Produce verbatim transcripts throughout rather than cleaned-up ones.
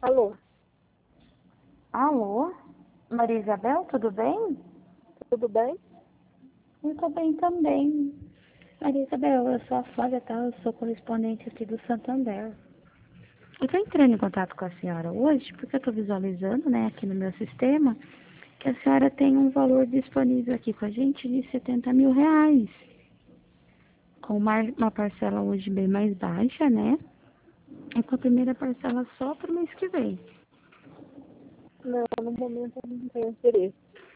Alô? Alô? Maria Isabel, tudo bem? Tudo bem? Eu tô bem também. Maria Isabel, eu sou a Flávia, tá? Eu sou correspondente aqui do Santander. Eu tô entrando em contato com a senhora hoje porque eu tô visualizando, né, aqui no meu sistema, que a senhora tem um valor disponível aqui com a gente de setenta mil reais. Com uma, uma parcela hoje bem mais baixa, né? E com a primeira parcela só pro mês que vem. Não, no momento eu não tenho interesse.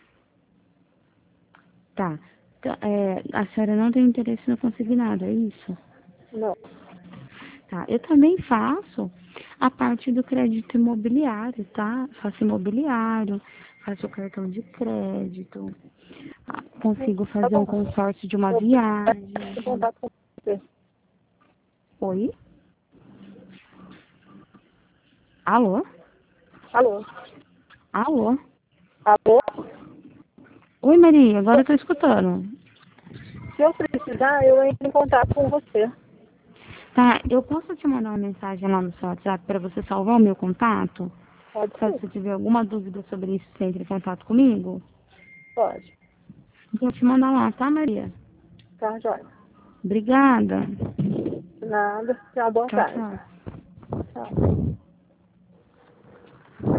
Tá. Então, é, a senhora não tem interesse no consignado, é isso? Não. Tá. Eu também faço a parte do crédito imobiliário, tá? Faço imobiliário, faço cartão de crédito, ah, consigo Tá fazer um bom. consórcio de uma Eu viagem. vou em contato com você. Oi? Alô? Alô? Alô? Alô? Oi, Maria, agora eu tô escutando. Se eu precisar, eu entro em contato com você. Tá, eu posso te mandar uma mensagem lá no seu WhatsApp para você salvar o meu contato? Pode Caso sim. você tiver alguma dúvida sobre isso, você entre em contato comigo? Pode. Vou te mandar lá, tá, Maria? Tá, joia. Obrigada. Nada. Tchau, boa Tchau, tarde. tchau. Tchau.